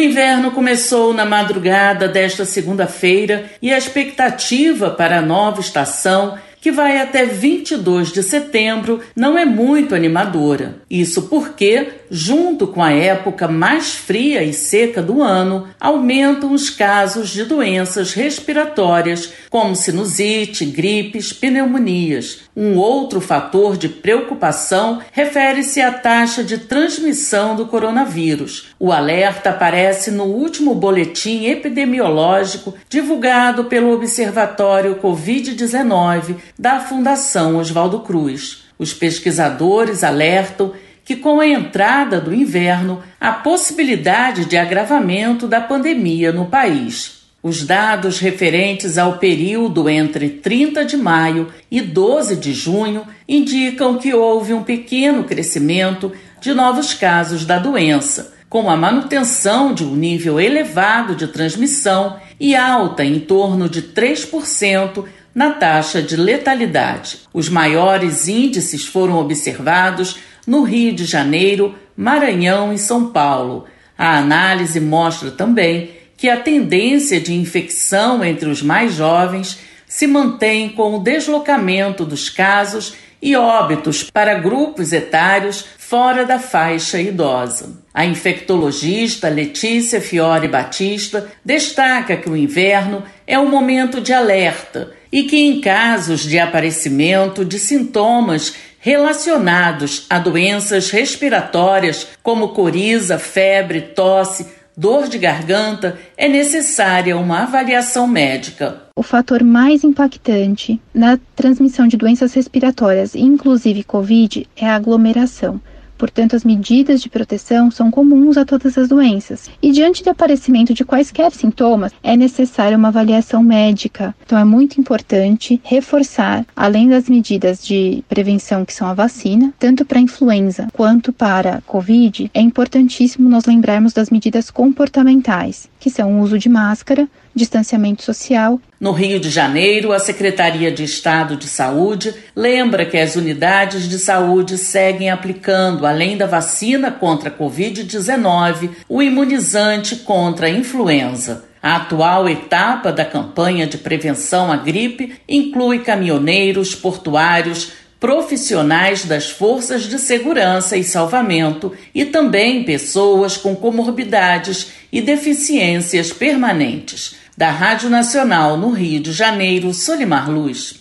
inverno começou na madrugada desta segunda-feira e a expectativa para a nova estação, que vai até 22 de setembro, não é muito animadora. Isso porque, junto com a época mais fria e seca do ano, aumentam os casos de doenças respiratórias, como sinusite, gripes, pneumonias. Um outro fator de preocupação refere-se à taxa de transmissão do coronavírus. O alerta aparece no último boletim epidemiológico divulgado pelo Observatório Covid-19 da Fundação Oswaldo Cruz. Os pesquisadores alertam que, com a entrada do inverno, há possibilidade de agravamento da pandemia no país. Os dados referentes ao período entre 30 de maio e 12 de junho indicam que houve um pequeno crescimento de novos casos da doença, com a manutenção de um nível elevado de transmissão e alta em torno de 3% na taxa de letalidade. Os maiores índices foram observados no Rio de Janeiro, Maranhão e São Paulo. A análise mostra também que a tendência de infecção entre os mais jovens se mantém com o deslocamento dos casos e óbitos para grupos etários fora da faixa idosa. A infectologista Letícia Fiore Batista destaca que o inverno é um momento de alerta e que, em casos de aparecimento de sintomas relacionados a doenças respiratórias como coriza, febre, tosse, dor de garganta, é necessária uma avaliação médica. O fator mais impactante na transmissão de doenças respiratórias, inclusive Covid, é a aglomeração. Portanto, as medidas de proteção são comuns a todas as doenças. E diante do aparecimento de quaisquer sintomas, é necessária uma avaliação médica. Então, é muito importante reforçar, além das medidas de prevenção que são a vacina, tanto para a influenza quanto para a Covid, é importantíssimo nós lembrarmos das medidas comportamentais, que são o uso de máscara, distanciamento social. No Rio de Janeiro, a Secretaria de Estado de Saúde lembra que as unidades de saúde seguem aplicando, além da vacina contra a Covid-19, o imunizante contra a influenza. A atual etapa da campanha de prevenção à gripe inclui caminhoneiros, portuários, profissionais das forças de segurança e salvamento e também pessoas com comorbidades e deficiências permanentes. Da Rádio Nacional no Rio de Janeiro, Solimar Luz.